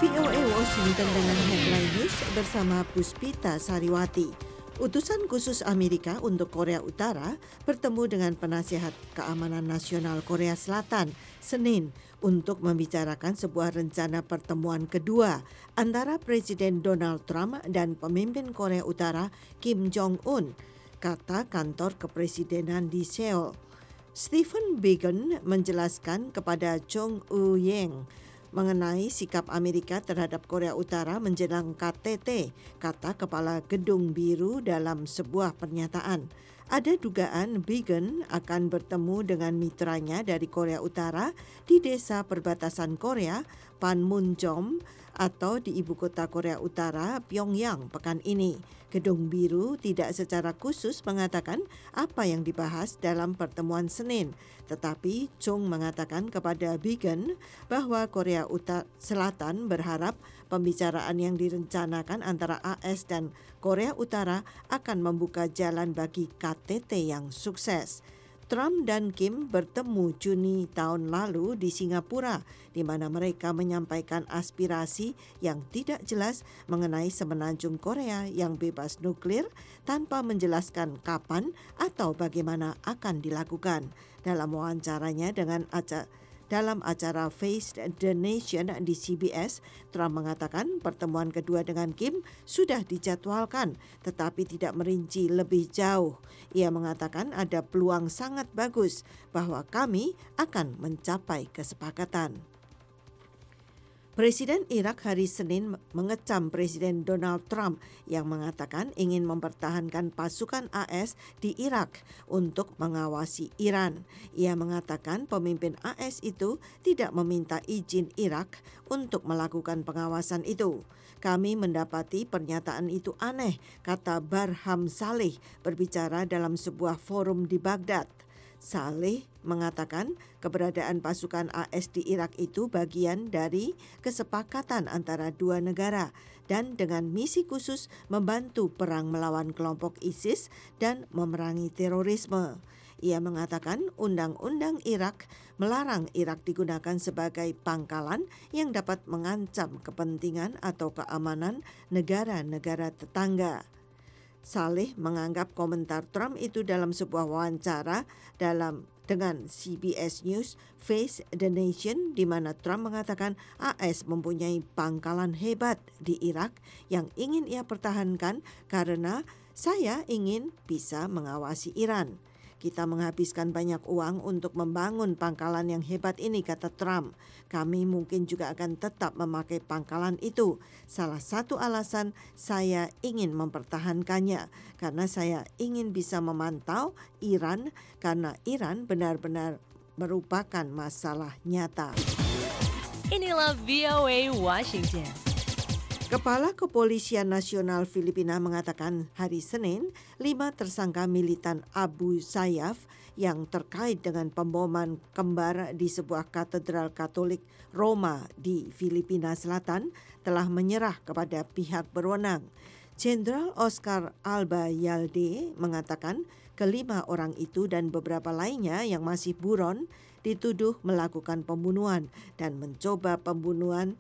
VOA Washington dengan headline news bersama Puspita Sariwati. Utusan khusus Amerika untuk Korea Utara bertemu dengan penasihat keamanan nasional Korea Selatan Senin untuk membicarakan sebuah rencana pertemuan kedua antara Presiden Donald Trump dan pemimpin Korea Utara Kim Jong-un, kata kantor kepresidenan di Seoul. Stephen Biegun menjelaskan kepada Chung Eui-yong mengenai sikap Amerika terhadap Korea Utara menjelang KTT, kata Kepala Gedung Biru dalam sebuah pernyataan. Ada dugaan Biegun akan bertemu dengan mitranya dari Korea Utara di desa perbatasan Korea, Panmunjom, atau di ibu kota Korea Utara, Pyongyang, pekan ini. Gedung Biru tidak secara khusus mengatakan apa yang dibahas dalam pertemuan Senin, tetapi Chung mengatakan kepada Biegun bahwa Korea Selatan berharap pembicaraan yang direncanakan antara AS dan Korea Utara akan membuka jalan bagi KTT yang sukses. Trump dan Kim bertemu Juni tahun lalu di Singapura, di mana mereka menyampaikan aspirasi yang tidak jelas mengenai semenanjung Korea yang bebas nuklir tanpa menjelaskan kapan atau bagaimana akan dilakukan. Dalam wawancaranya dalam acara Face the Nation di CBS, Trump mengatakan pertemuan kedua dengan Kim sudah dijadwalkan, tetapi tidak merinci lebih jauh. Ia mengatakan ada peluang sangat bagus bahwa kami akan mencapai kesepakatan. Presiden Irak hari Senin mengecam Presiden Donald Trump yang mengatakan ingin mempertahankan pasukan AS di Irak untuk mengawasi Iran. Ia mengatakan pemimpin AS itu tidak meminta izin Irak untuk melakukan pengawasan itu. Kami mendapati pernyataan itu aneh, kata Barham Saleh berbicara dalam sebuah forum di Baghdad. Saleh mengatakan keberadaan pasukan AS di Irak itu bagian dari kesepakatan antara dua negara dan dengan misi khusus membantu perang melawan kelompok ISIS dan memerangi terorisme. Ia mengatakan undang-undang Irak melarang Irak digunakan sebagai pangkalan yang dapat mengancam kepentingan atau keamanan negara-negara tetangga. Saleh menganggap komentar Trump itu dalam sebuah wawancara dengan CBS News Face the Nation, di mana Trump mengatakan AS mempunyai pangkalan hebat di Irak yang ingin ia pertahankan karena saya ingin bisa mengawasi Iran. Kita menghabiskan banyak uang untuk membangun pangkalan yang hebat ini, kata Trump. Kami mungkin juga akan tetap memakai pangkalan itu. Salah satu alasan saya ingin mempertahankannya karena saya ingin bisa memantau Iran karena Iran benar-benar merupakan masalah nyata. Inilah VOA Washington. Kepala Kepolisian Nasional Filipina mengatakan hari Senin 5 tersangka militan Abu Sayyaf yang terkait dengan pemboman kembar di sebuah katedral Katolik Roma di Filipina Selatan telah menyerah kepada pihak berwenang. Jenderal Oscar Alba Yalde mengatakan kelima orang itu dan beberapa lainnya yang masih buron dituduh melakukan pembunuhan dan mencoba pembunuhan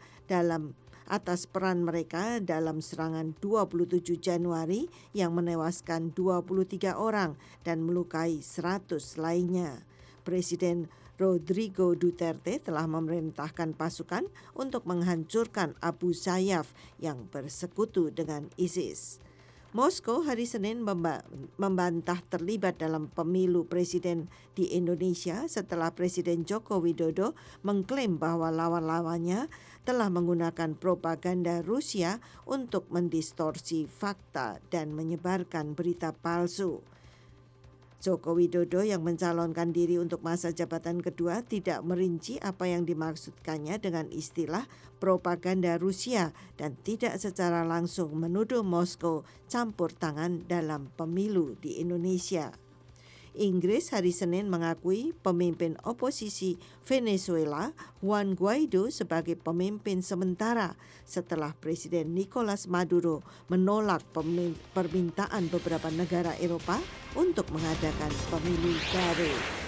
atas peran mereka dalam serangan 27 Januari yang menewaskan 23 orang dan melukai 100 lainnya. Presiden Rodrigo Duterte telah memerintahkan pasukan untuk menghancurkan Abu Sayyaf yang bersekutu dengan ISIS. Moskow hari Senin membantah terlibat dalam pemilu presiden di Indonesia setelah Presiden Joko Widodo mengklaim bahwa lawan-lawannya telah menggunakan propaganda Rusia untuk mendistorsi fakta dan menyebarkan berita palsu. Joko Widodo yang mencalonkan diri untuk masa jabatan kedua tidak merinci apa yang dimaksudkannya dengan istilah propaganda Rusia dan tidak secara langsung menuduh Moskow campur tangan dalam pemilu di Indonesia. Inggris hari Senin mengakui pemimpin oposisi Venezuela Juan Guaido sebagai pemimpin sementara setelah Presiden Nicolas Maduro menolak permintaan beberapa negara Eropa untuk mengadakan pemilu baru.